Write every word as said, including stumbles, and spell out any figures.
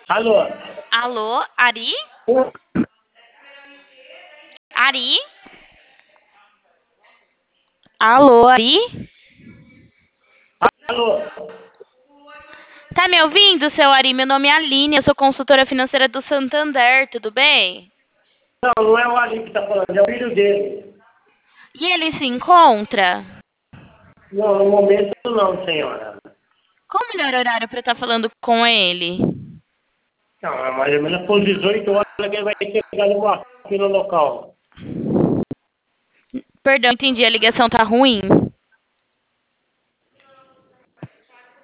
Alô? Alô, Ari? Ari? Alô, Ari? Alô? Tá me ouvindo, seu Ari? Meu nome é Aline, eu sou consultora financeira do Santander, tudo bem? Não, não é o Ali que está falando, é o filho dele. E ele se encontra? Não, no momento não, senhora. Qual o melhor horário para eu estar falando com ele? Não, é mais ou menos por dezoito horas que ele vai chegar no, aqui no local. Perdão, entendi, a ligação tá ruim.